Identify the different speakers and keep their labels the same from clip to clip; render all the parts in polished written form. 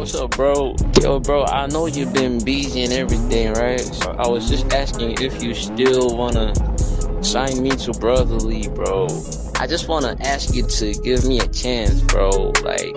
Speaker 1: What's up, bro? Yo, bro, I know you've been busy and everything, right? So I was just asking if you still wanna sign me to Brotherly, bro. I just wanna ask you to give me a chance, bro. Like,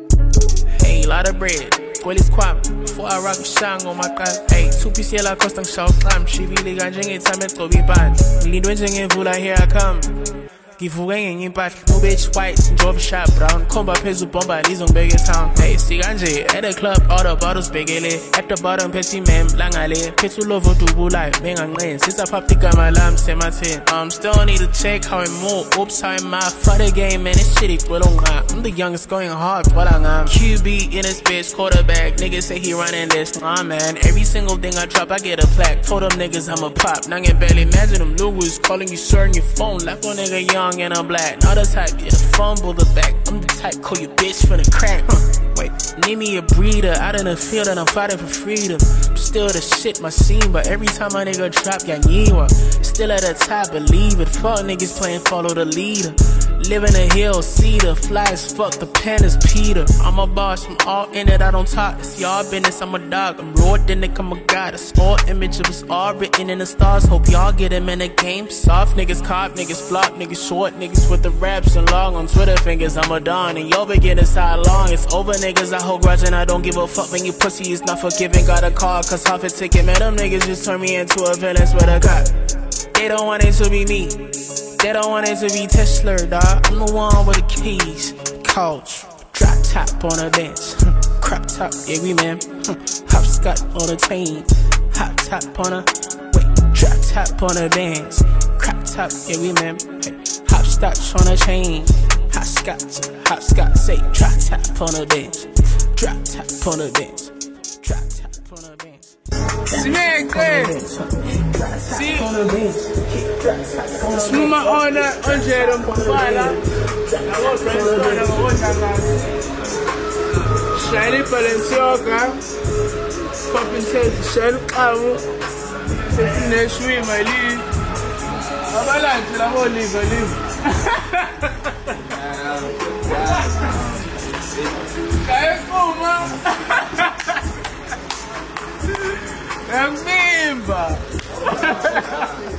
Speaker 2: hey, lot of bread. Kweli squam, before I rock shang on my car. Hey, 2 piece yellow custom shop clam. Shibili ganjing it time to be bad. Lead winging in full, here I come. Give away in back, no bitch white, drove a shot brown. Comba peso bomba, these on biggest town. Hey, see Ganje, at the club, all the bottles bigly. At the bottom, Pessy man, Langale. Petu lovo to bulai, bang and rain. Since I popped the my lamb, say my tin. Still need to check how it move. Oops, how I'm out for the game, man. It's shitty, I'm the youngest going hard, what I'm QB in his bitch, quarterback. Niggas say he running this, man. Every single thing I drop, I get a plaque. Told them niggas I'm a pop. Now get barely imagine them logos calling you sir on your phone. Left on nigga young and I'm black. Not the type, yeah, fumble the back. I'm the type, call you bitch for the crack. Wait, name me a breeder. Out in the field and I'm fighting for freedom. I'm still the shit, my scene, but every time my nigga drop, yeah, still at the top, believe it. Fuck niggas playing follow the leader. Live in the hill, cedar, fly as fuck, the pen is Peter. I'm a boss, I'm all in it, I don't talk. It's y'all business, I'm a dog. I'm raw, then I'm a god. A small image of us all written in the stars. Hope y'all get him in the game. Soft niggas cop, niggas flop, niggas short, niggas with the raps and long on Twitter fingers. I'm a don, and y'all beginners how long. It's over, niggas, I hold grudge and I don't give a fuck. When you pussy is not forgiving, got a call, cause half a ticket. Man, them niggas just turn me into a villain, swear to God. They don't want it to be me. They don't want it to be Tesla, dawg. I'm the one with the keys. Couch, drop top on a bench. Crop top, yeah, we man. Hopscotch on a chain. Hot top on a, wait, drop top on a bench. Crop top, yeah, we man. Hey, hopscotch on a chain. Hopscotch, say drop top on a bench. Drop top on a bench. Drop top on a bench.
Speaker 3: Smack that. See, smooth my on that 100 on Kupala. I was friends, I was Shiny Balenciaga. Popping tape, Shiny Kamu. Taking next week, my lead. I'm like, I won't leave, I leave. Come on, man. É mimba!